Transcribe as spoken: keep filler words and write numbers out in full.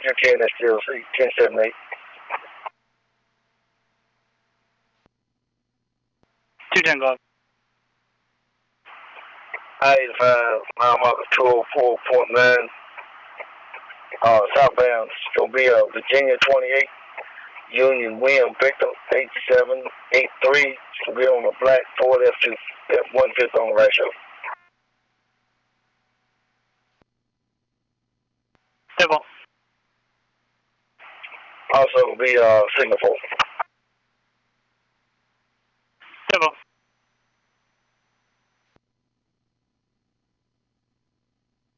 you can, that's still ten seven eight. two ten Golf. I eighty-five, mile marker two oh four point nine. Uh, southbound, it's going to be uh, Virginia twenty-eight, Union William Victor eight seven eight three. It's going to be on the black Ford F two, F one fifty on the ratio. Civil. Also, be uh, Singapore.